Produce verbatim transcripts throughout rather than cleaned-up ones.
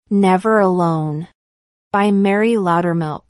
Never Alone by Mary Loudermilk.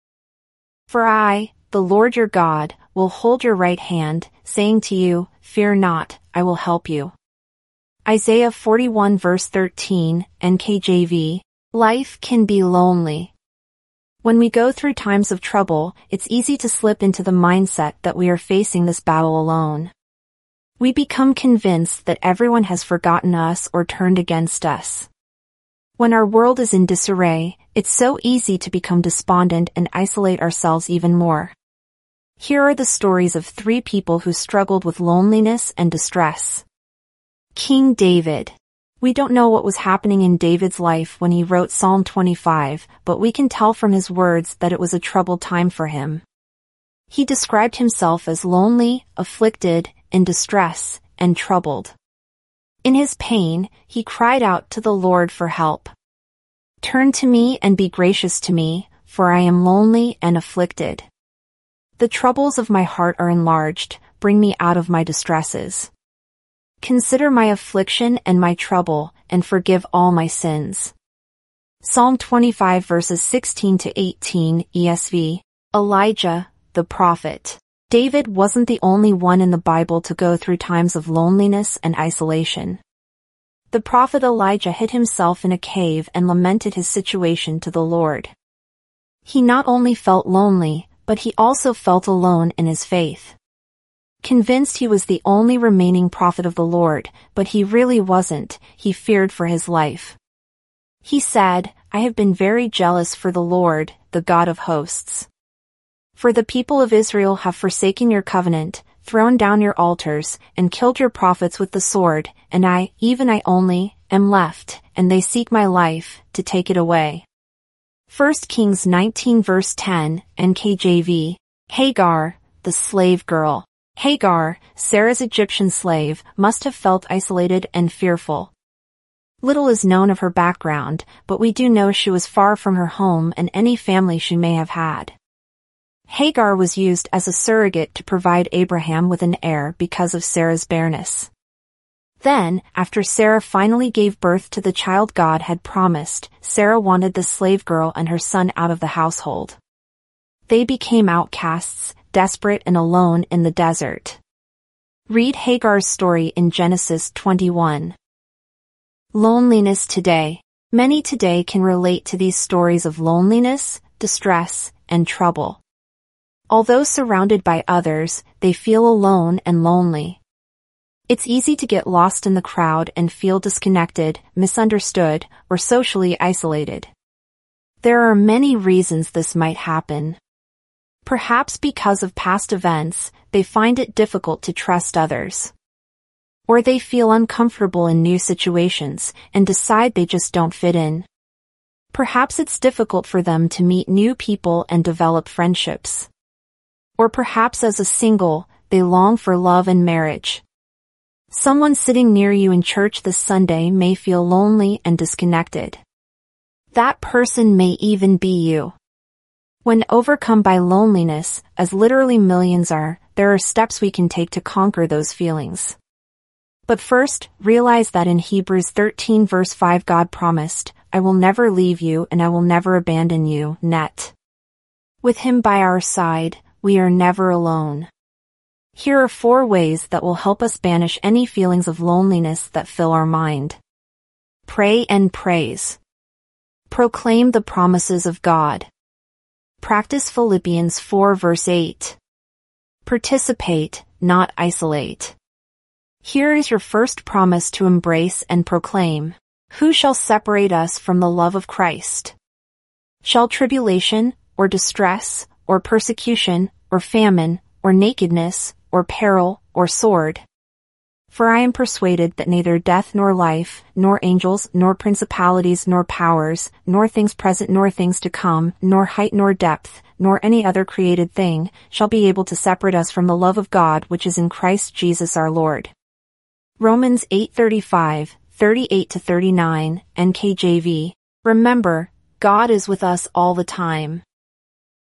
For I, the Lord your God, will hold your right hand, saying to you, Fear not, I will help you. Isaiah forty-one verse thirteen, N K J V. Life can be lonely. When we go through times of trouble, it's easy to slip into the mindset that we are facing this battle alone. We become convinced that everyone has forgotten us or turned against us. When our world is in disarray, it's so easy to become despondent and isolate ourselves even more. Here are the stories of three people who struggled with loneliness and distress. King David. We don't know what was happening in David's life when he wrote Psalm twenty-five, but we can tell from his words that it was a troubled time for him. He described himself as lonely, afflicted, in distress, and troubled. In his pain, he cried out to the Lord for help. Turn to me and be gracious to me, for I am lonely and afflicted. The troubles of my heart are enlarged, bring me out of my distresses. Consider my affliction and my trouble, and forgive all my sins. Psalm twenty-five verses sixteen to eighteen, E S V. Elijah, the prophet. David wasn't the only one in the Bible to go through times of loneliness and isolation. The prophet Elijah hid himself in a cave and lamented his situation to the Lord. He not only felt lonely, but he also felt alone in his faith. Convinced he was the only remaining prophet of the Lord, but he really wasn't, he feared for his life. He said, I have been very jealous for the Lord, the God of hosts. For the people of Israel have forsaken your covenant, thrown down your altars, and killed your prophets with the sword, and I, even I only, am left, and they seek my life, to take it away. First Kings nineteen verse ten, N K J V. Hagar, the slave girl. Hagar, Sarah's Egyptian slave, must have felt isolated and fearful. Little is known of her background, but we do know she was far from her home and any family she may have had. Hagar was used as a surrogate to provide Abraham with an heir because of Sarah's bareness. Then, after Sarah finally gave birth to the child God had promised, Sarah wanted the slave girl and her son out of the household. They became outcasts, desperate and alone in the desert. Read Hagar's story in Genesis twenty-one. Loneliness today. Many today can relate to these stories of loneliness, distress, and trouble. Although surrounded by others, they feel alone and lonely. It's easy to get lost in the crowd and feel disconnected, misunderstood, or socially isolated. There are many reasons this might happen. Perhaps because of past events, they find it difficult to trust others. Or they feel uncomfortable in new situations and decide they just don't fit in. Perhaps it's difficult for them to meet new people and develop friendships. Or perhaps as a single, they long for love and marriage. Someone sitting near you in church this Sunday may feel lonely and disconnected. That person may even be you. When overcome by loneliness, as literally millions are, there are steps we can take to conquer those feelings. But first, realize that in Hebrews thirteen verse five God promised, I will never leave you and I will never abandon you, net. With Him by our side, we are never alone. Here are four ways that will help us banish any feelings of loneliness that fill our mind. Pray and praise. Proclaim the promises of God. Practice Philippians four verse eight. Participate, not isolate. Here is your first promise to embrace and proclaim. Who shall separate us from the love of Christ? Shall tribulation, or distress, or persecution, or famine, or nakedness, or peril, or sword? For I am persuaded that neither death nor life, nor angels, nor principalities, nor powers, nor things present nor things to come, nor height nor depth, nor any other created thing, shall be able to separate us from the love of God which is in Christ Jesus our Lord. Romans eight thirty-five, thirty-eight to thirty-nine, N K J V. Remember, God is with us all the time.